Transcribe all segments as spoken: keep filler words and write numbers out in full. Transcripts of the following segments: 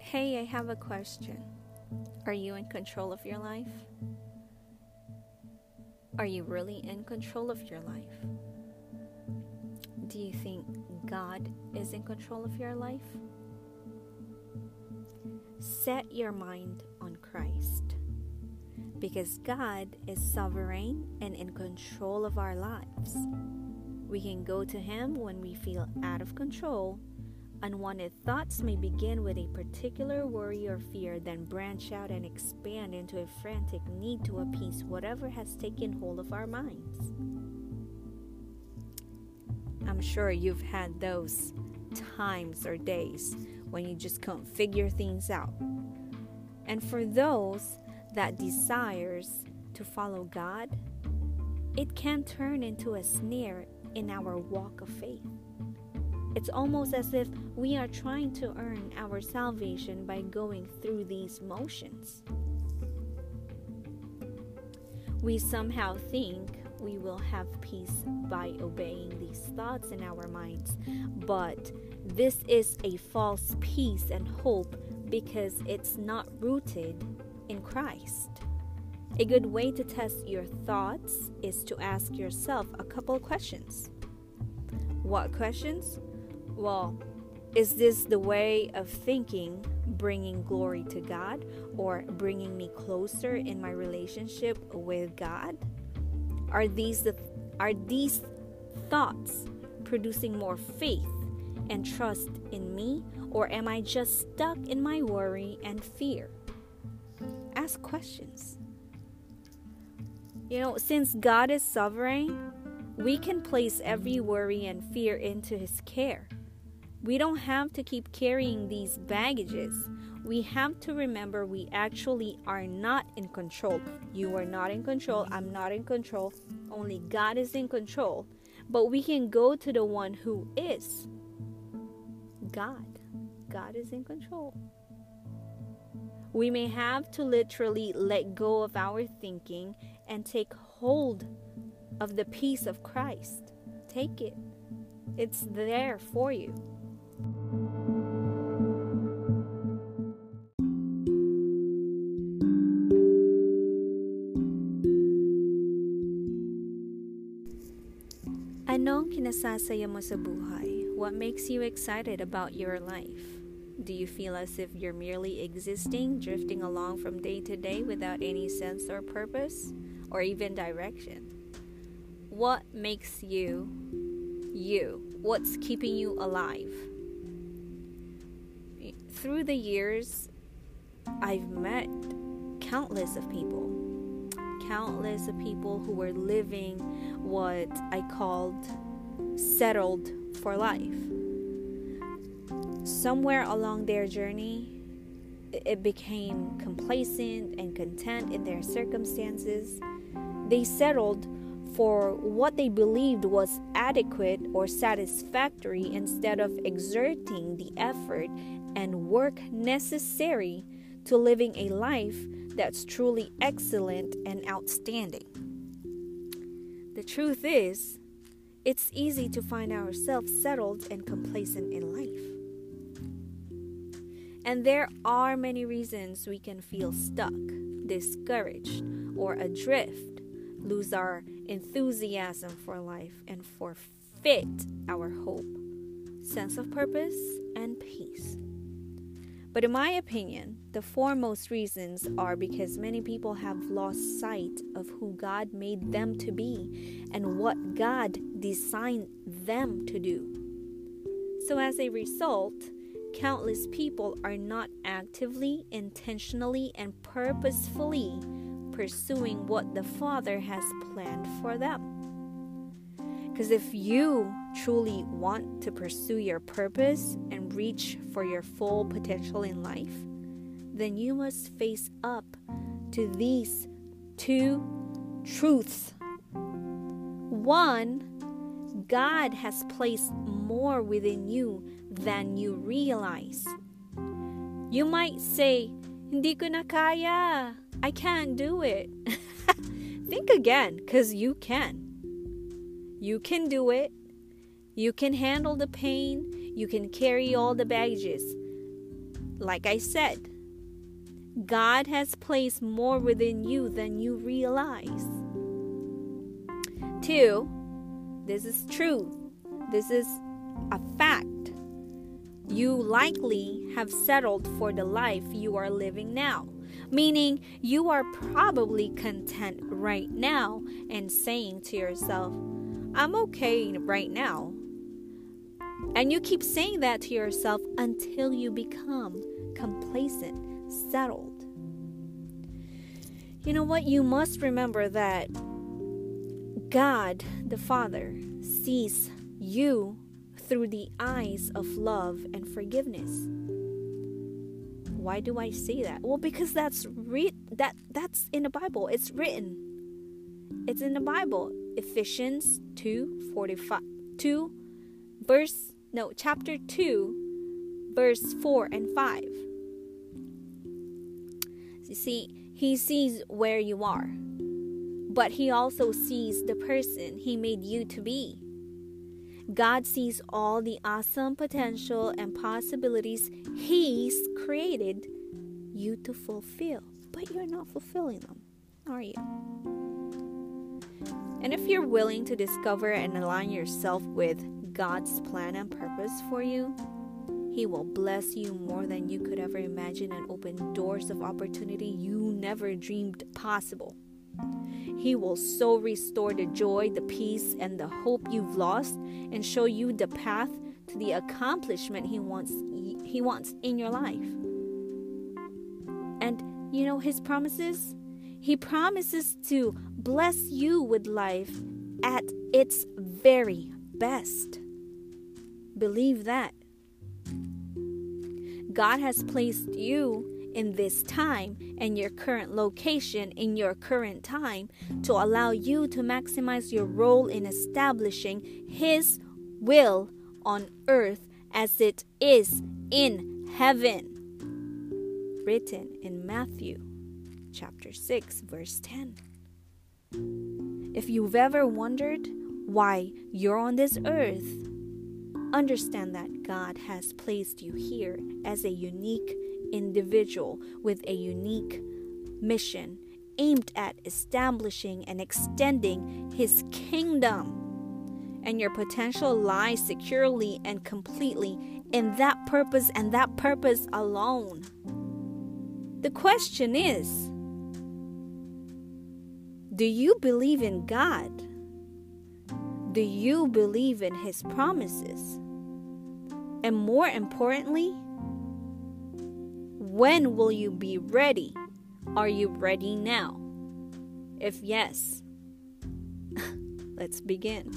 Hey, I have a question. Are you in control of your life? Are you really in control of your life? Do you think God is in control of your life? Set your mind on Christ, because God is sovereign and in control of our lives. We can go to Him when we feel out of control. Unwanted thoughts may begin with a particular worry or fear, then branch out and expand into a frantic need to appease whatever has taken hold of our minds. I'm sure you've had those times or days when you just can't figure things out. And for those that desires to follow God, it can turn into a snare in our walk of faith. It's almost as if we are trying to earn our salvation by going through these motions. We somehow think we will have peace by obeying these thoughts in our minds, but this is a false peace and hope because it's not rooted in Christ. A good way to test your thoughts is to ask yourself a couple questions. What questions? Well, is this the way of thinking bringing glory to God or bringing me closer in my relationship with God? Are these the are these thoughts producing more faith and trust in me, or am I just stuck in my worry and fear? Ask questions. You know, since God is sovereign, we can place every worry and fear into His care. We don't have to keep carrying these baggages. We have to remember we actually are not in control. You are not in control. I'm not in control. Only God is in control. But we can go to the one who is God. God is in control. We may have to literally let go of our thinking and take hold of the peace of Christ. Take it. It's there for you. Anong kinasasaya mo sa buhay? What makes you excited about your life? Do you feel as if you're merely existing, drifting along from day to day without any sense or purpose, or even direction? What makes you, you? What's keeping you alive? Through the years, I've met countless of people. Countless of people who were living what I called settled for life. Somewhere along their journey, it became complacent and content in their circumstances. They settled for what they believed was adequate or satisfactory instead of exerting the effort and work necessary to living a life that's truly excellent and outstanding. The truth is, it's easy to find ourselves settled and complacent in life. And there are many reasons we can feel stuck, discouraged, or adrift, lose our enthusiasm for life, and forfeit our hope, sense of purpose, and peace. But in my opinion, the foremost reasons are because many people have lost sight of who God made them to be and what God designed them to do. So as a result, countless people are not actively, intentionally, and purposefully pursuing what the Father has planned for them. Because if you truly want to pursue your purpose and reach for your full potential in life, then you must face up to these two truths. One, God has placed more within you than you realize. You might say, "Hindi ko na kaya. I can't do it." Think again, because you can. You can do it. You can handle the pain. You can carry all the baggages. like I said, God has placed more within you than you realize. Two, this is truth. This is a fact. You likely have settled for the life you are living now, meaning you are probably content right now and saying to yourself, I'm okay right now. And you keep saying that to yourself until you become complacent, settled. You know what? You must remember that God, the Father, sees you through the eyes of love and forgiveness. Why do I say that? Well, because that's re- that that's in the Bible. It's written. It's in the Bible. Ephesians two forty-five, two verse no chapter two, verse four and five. You see, He sees where you are, but He also sees the person He made you to be. God sees all the awesome potential and possibilities He's created you to fulfill, but you're not fulfilling them, are you? And if you're willing to discover and align yourself with God's plan and purpose for you, He will bless you more than you could ever imagine and open doors of opportunity you never dreamed possible. He will so restore the joy, the peace, and the hope you've lost and show you the path to the accomplishment He wants He wants in your life. And you know His promises? He promises to bless you with life at its very best. Believe that. God has placed you in this time and your current location in your current time to allow you to maximize your role in establishing His will on earth as it is in heaven. Written in Matthew chapter six verse ten. If you've ever wondered why you're on this earth, understand that God has placed you here as a unique individual with a unique mission aimed at establishing and extending His kingdom. And your potential lies securely and completely in that purpose and that purpose alone. The question is, do you believe in God? Do you believe in His promises? And more importantly, when will you be ready? Are you ready now? If yes, let's begin.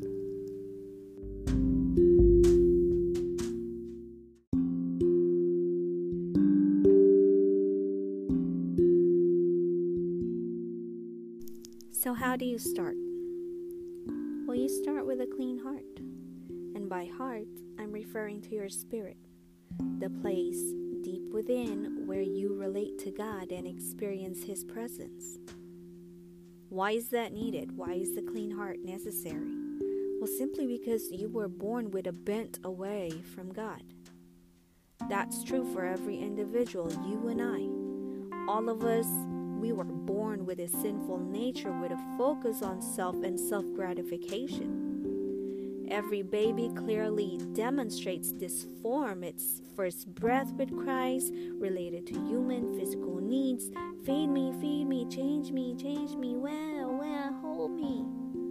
So how do you start? Well, you start with a clean heart. And by heart, I'm referring to your spirit, the place deep within where you relate to God and experience His presence. Why is that needed? Why is the clean heart necessary? Well, simply because you were born with a bent away from God. That's true for every individual, you and I. All of us, we were born with a sinful nature with a focus on self and self-gratification. Every baby clearly demonstrates this form. Its first breath with cries related to human physical needs. Feed me, feed me, change me, change me, well, well, hold me.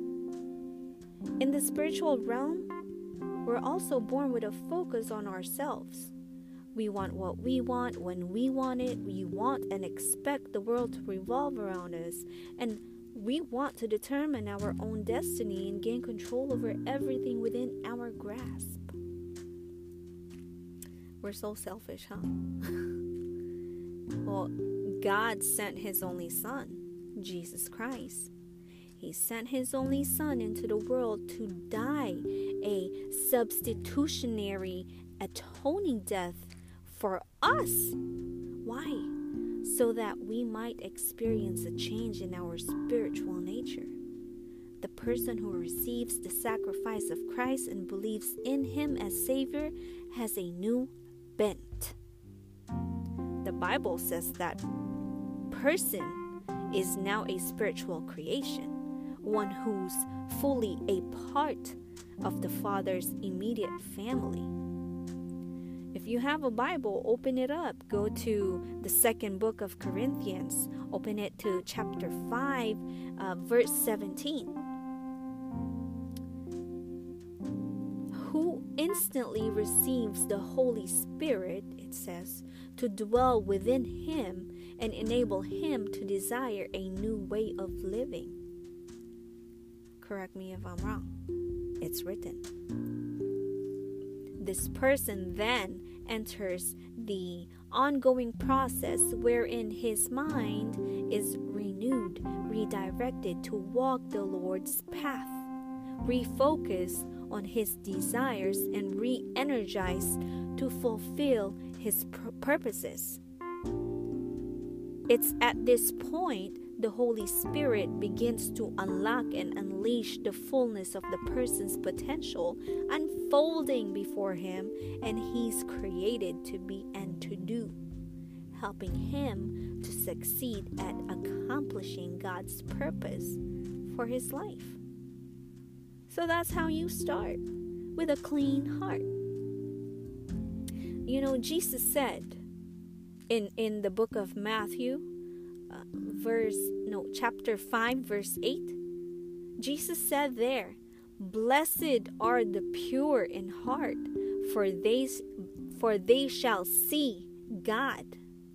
In the spiritual realm, we're also born with a focus on ourselves. We want what we want when we want it. We want and expect the world to revolve around us. And we want to determine our own destiny and gain control over everything within our grasp. We're so selfish, huh? Well, God sent His only Son, Jesus Christ. He sent His only Son into the world to die a substitutionary, atoning death for us. Why? So that we might experience a change in our spiritual nature. The person who receives the sacrifice of Christ and believes in Him as Savior has a new bent. Bible says that person is now a spiritual creation, one who's fully a part of the Father's immediate family. If you have a Bible, open it up. Go to the second book of Corinthians. Open it to chapter five, uh, verse seventeen. Who instantly receives the Holy Spirit, it says, to dwell within him and enable him to desire a new way of living. Correct me if I'm wrong. It's written. This person then enters the ongoing process wherein his mind is renewed, redirected to walk the Lord's path, refocused on his desires, and re-energized to fulfill his pur- purposes. It's at this point the Holy Spirit begins to unlock and unleash the fullness of the person's potential unfolding before him, and he's created to be and to do, helping him to succeed at accomplishing God's purpose for his life. So that's how you start, with a clean heart. You know, Jesus said in, in the book of Matthew, uh, verse, no, chapter five, verse eight, Jesus said there, "Blessed are the pure in heart, for they, for they shall see God."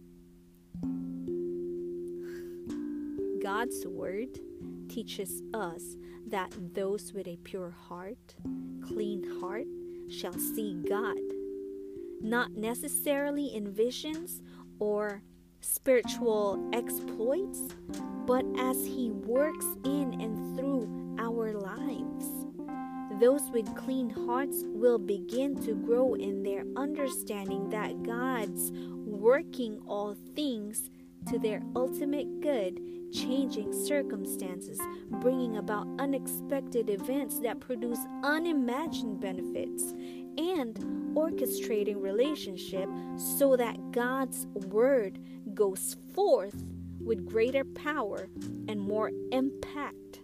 God's word teaches us that those with a pure heart, clean heart, shall see God. Not necessarily in visions or spiritual exploits, but as He works in and through our lives. Those with clean hearts will begin to grow in their understanding that God's working all things to their ultimate good, changing circumstances, bringing about unexpected events that produce unimagined benefits, and orchestrating relationship so that God's word goes forth with greater power and more impact.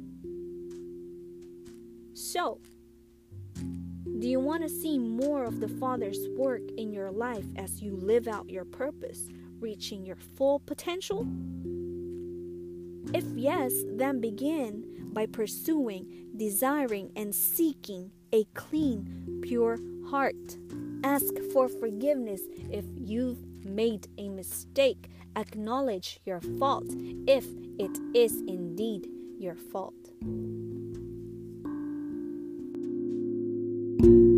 So, do you want to see more of the Father's work in your life as you live out your purpose, reaching your full potential? If yes, then begin by pursuing, desiring, and seeking a clean, pure heart. Ask for forgiveness if you've made a mistake. Acknowledge your fault if it is indeed your fault.